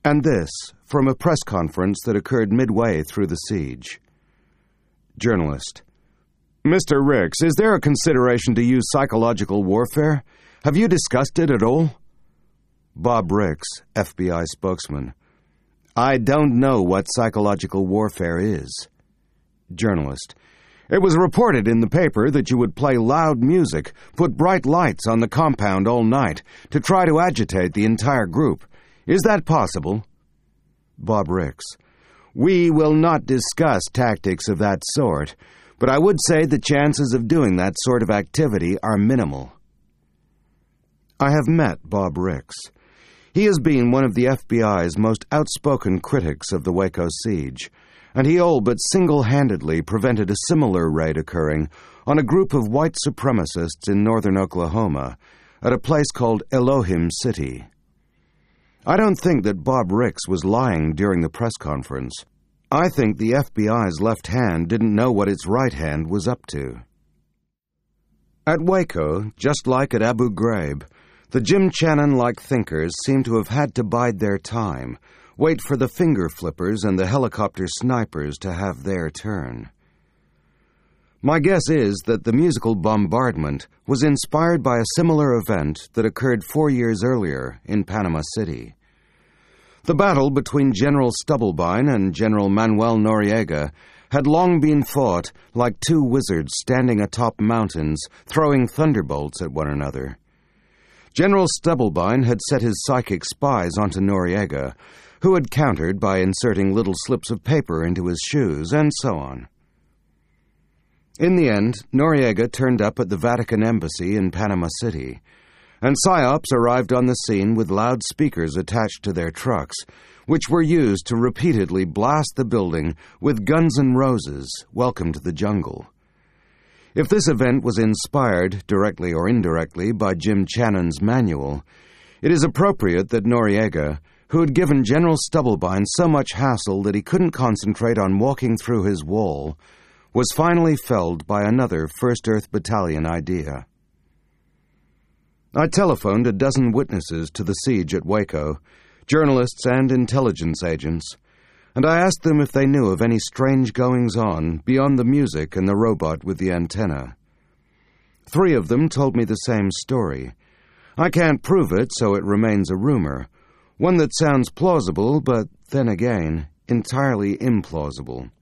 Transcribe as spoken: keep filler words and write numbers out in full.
And this, from a press conference that occurred midway through the siege. Journalist: Mister Ricks, is there a consideration to use psychological warfare? Have you discussed it at all? Bob Ricks, F B I spokesman: I don't know what psychological warfare is. Journalist: It was reported in the paper that you would play loud music, put bright lights on the compound all night, to try to agitate the entire group. Is that possible? Bob Ricks: We will not discuss tactics of that sort, but I would say the chances of doing that sort of activity are minimal. I have met Bob Ricks. He has been one of the F B I's most outspoken critics of the Waco siege, and he all but single-handedly prevented a similar raid occurring on a group of white supremacists in northern Oklahoma at a place called Elohim City. I don't think that Bob Ricks was lying during the press conference. I think the F B I's left hand didn't know what its right hand was up to. At Waco, just like at Abu Ghraib, the Jim Channon-like thinkers seem to have had to bide their time, wait for the finger flippers and the helicopter snipers to have their turn. My guess is that the musical bombardment was inspired by a similar event that occurred four years earlier in Panama City. The battle between General Stubblebine and General Manuel Noriega had long been fought like two wizards standing atop mountains, throwing thunderbolts at one another. General Stubblebine had set his psychic spies onto Noriega, who had countered by inserting little slips of paper into his shoes, and so on. In the end, Noriega turned up at the Vatican Embassy in Panama City, and PSYOPs arrived on the scene with loudspeakers attached to their trucks, which were used to repeatedly blast the building with Guns N' Roses' Welcome to the Jungle. If this event was inspired, directly or indirectly, by Jim Channon's manual, it is appropriate that Noriega, who had given General Stubblebine so much hassle that he couldn't concentrate on walking through his wall, was finally felled by another First Earth Battalion idea. I telephoned a dozen witnesses to the siege at Waco, journalists and intelligence agents, and I asked them if they knew of any strange goings-on beyond the music and the robot with the antenna. Three of them told me the same story. I can't prove it, so it remains a rumor, one that sounds plausible, but then again, entirely implausible.